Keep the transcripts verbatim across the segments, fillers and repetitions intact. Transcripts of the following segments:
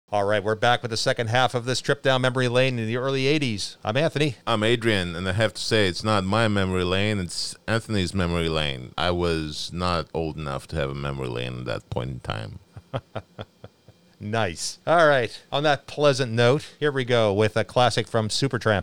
All right, we're back with the second half of this trip down memory lane in the early eighties. I'm Anthony. I'm Adrian, and I have to say, it's not my memory lane, it's Anthony's memory lane. I was not old enough to have a memory lane at that point in time. Nice. All right, on that pleasant note, here we go with a classic from Supertramp.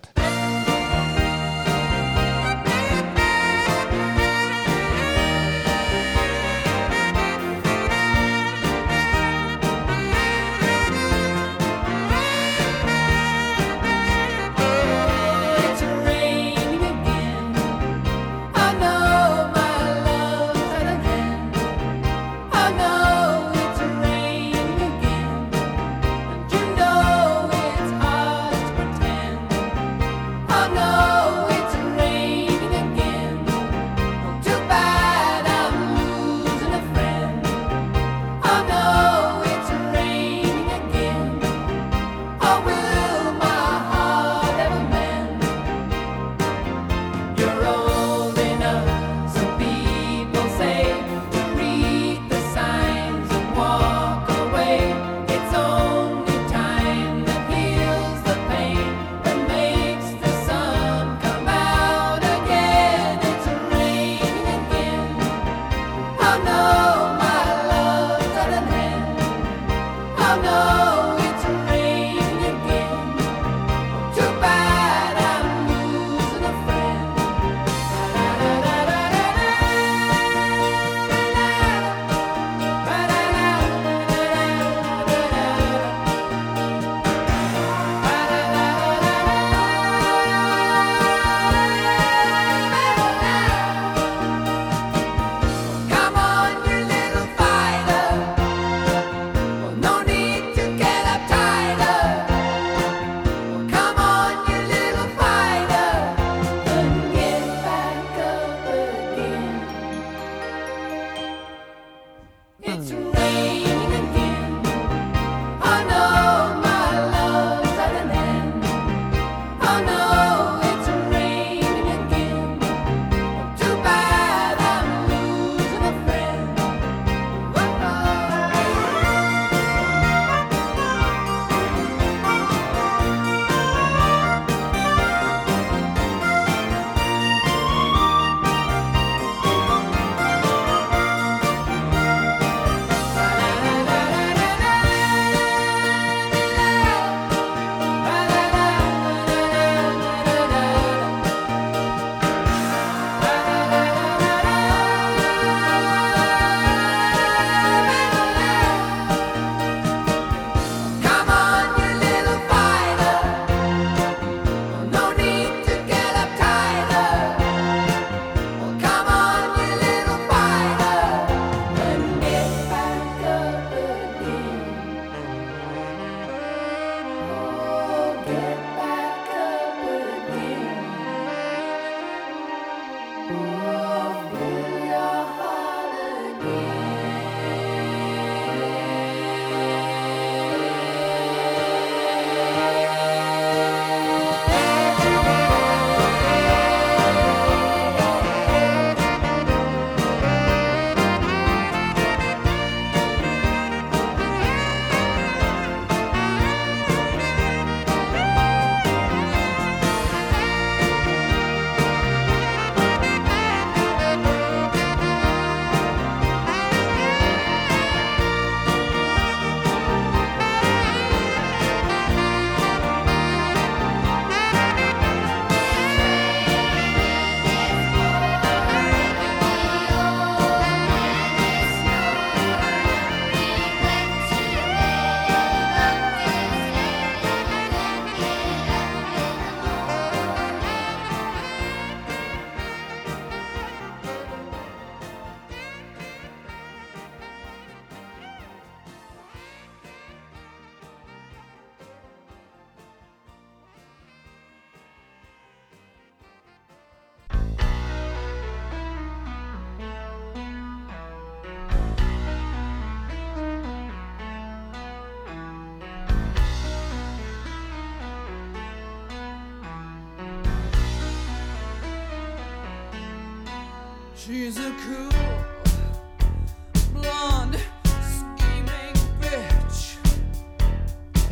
She's a cool, blonde, scheming bitch.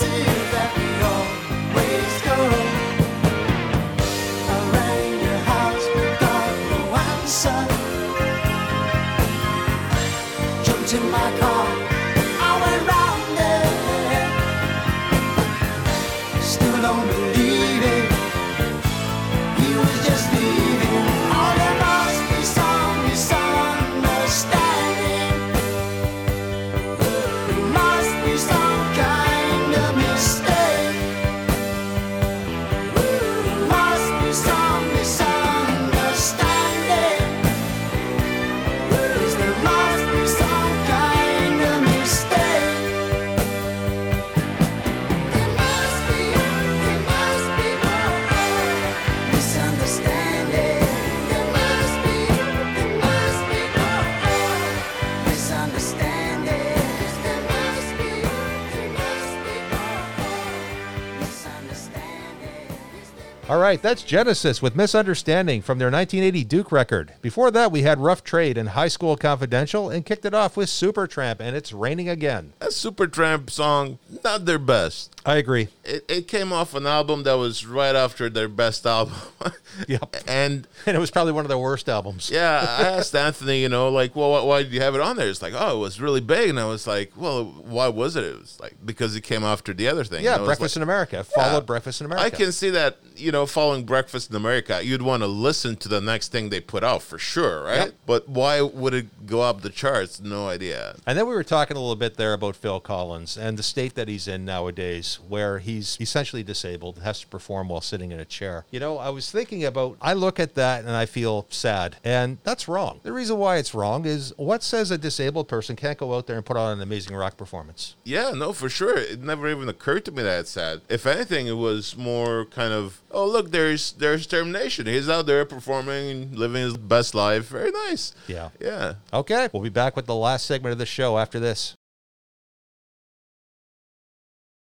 places that we always go. I rang your house but got no answer. Jumped in my car, I went round there. Still don't believe it, he was just leaving. Oh, there must be some misunderstanding. There must be some kind of mistake. There must be some misunderstanding. Yes, there must be some kind of mistake. There must be, there must be misunderstanding. There must be, there must be misunderstanding. There must be, there must be misunderstanding. All right, that's Genesis with Misunderstanding from their nineteen eighty Duke record. Before that, we had Rough Trade and High School Confidential, and kicked it off with Supertramp and It's Raining Again. That Supertramp song, not their best. I agree. It, it came off an album that was right after their best album. Yep. And And it was probably one of their worst albums. yeah, I asked Anthony, you know, like, well, why, why did you have it on there? It's like, oh, it was really big. And I was like, well, why was it? It was like, because it came after the other thing. Yeah, And I was Breakfast like, in America. Followed yeah, Breakfast in America. I can see that, you know, following Breakfast in America, you'd want to listen to the next thing they put out for sure, right? Yep. But why would it go up the charts? No idea. And then we were talking a little bit there about Phil Collins and the state that he's in nowadays, where he's essentially disabled, has to perform while sitting in a chair. You know, I was thinking about, I look at that and I feel sad, and that's wrong. The reason why it's wrong is, what says a disabled person can't go out there and put on an amazing rock performance? Yeah, no, for sure. It never even occurred to me that it's sad. If anything, it was more kind of, oh, look, there's there's determination. He's out there performing, living his best life. Very nice. Yeah. Yeah. Okay, we'll be back with the last segment of the show after this.